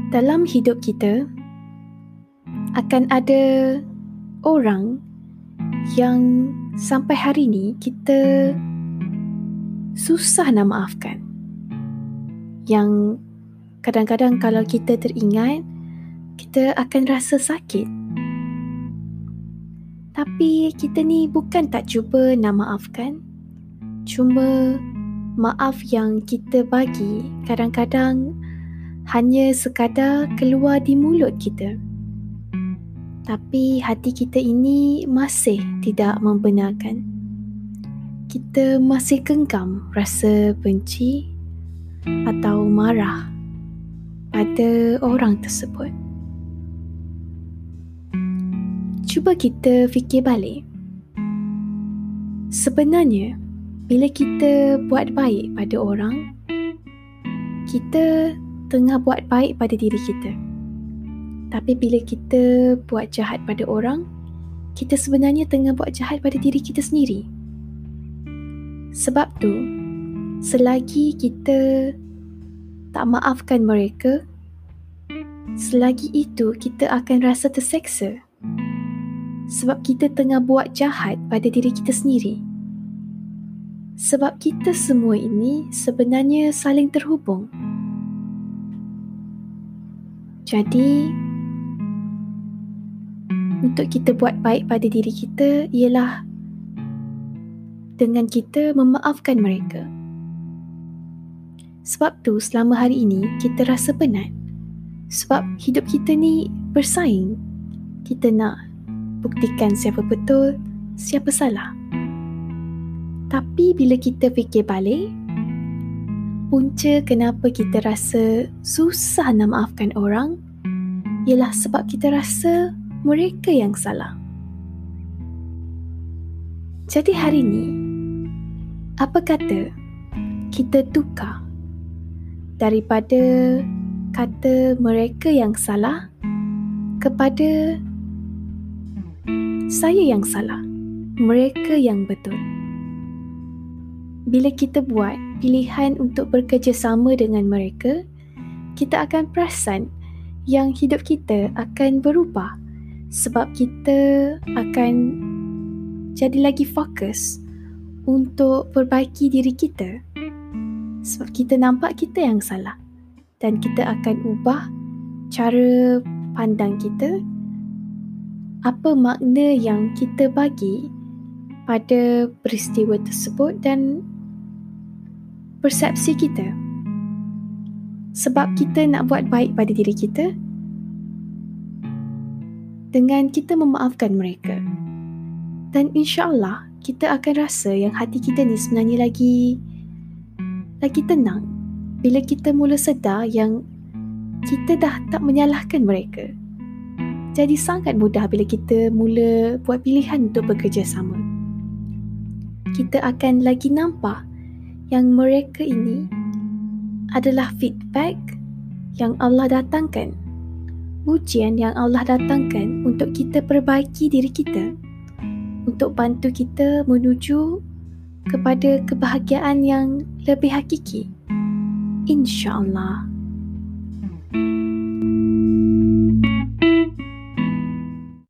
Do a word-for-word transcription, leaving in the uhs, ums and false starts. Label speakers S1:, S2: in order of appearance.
S1: Dalam hidup kita akan ada orang yang sampai hari ni kita susah nak maafkan. Yang kadang-kadang kalau kita teringat, kita akan rasa sakit. Tapi kita ni bukan tak cuba nak maafkan. Cuma maaf yang kita bagi kadang-kadang hanya sekadar keluar di mulut kita. Tapi hati kita ini masih tidak membenarkan. Kita masih genggam rasa benci atau marah pada orang tersebut. Cuba kita fikir balik. Sebenarnya, bila kita buat baik pada orang, kita tengah buat baik pada diri kita. Tapi bila kita buat jahat pada orang, kita sebenarnya tengah buat jahat pada diri kita sendiri. Sebab tu, selagi kita tak maafkan mereka, selagi itu kita akan rasa terseksa. Sebab kita tengah buat jahat pada diri kita sendiri. Sebab kita semua ini sebenarnya saling terhubung. Jadi, untuk kita buat baik pada diri kita ialah dengan kita memaafkan mereka. Sebab tu selama hari ini kita rasa penat. Sebab hidup kita ni bersaing. Kita nak buktikan siapa betul, siapa salah. Tapi bila kita fikir balik, punca kenapa kita rasa susah nak maafkan orang ialah sebab kita rasa mereka yang salah. Jadi hari ni, apa kata kita tukar daripada kata mereka yang salah kepada saya yang salah, mereka yang betul. Bila kita buat pilihan untuk bekerjasama dengan mereka, kita akan perasan yang hidup kita akan berubah sebab kita akan jadi lagi fokus untuk perbaiki diri kita. Sebab kita nampak kita yang salah dan kita akan ubah cara pandang kita, apa makna yang kita bagi pada peristiwa tersebut dan persepsi kita. Sebab kita nak buat baik pada diri kita dengan kita memaafkan mereka. Dan insya-Allah kita akan rasa yang hati kita ni sebenarnya lagi lagi tenang bila kita mula sedar yang kita dah tak menyalahkan mereka. Jadi sangat mudah bila kita mula buat pilihan untuk bekerjasama. Kita akan lagi nampak yang mereka ini adalah feedback yang Allah datangkan, ujian yang Allah datangkan untuk kita perbaiki diri kita, untuk bantu kita menuju kepada kebahagiaan yang lebih hakiki. InsyaAllah.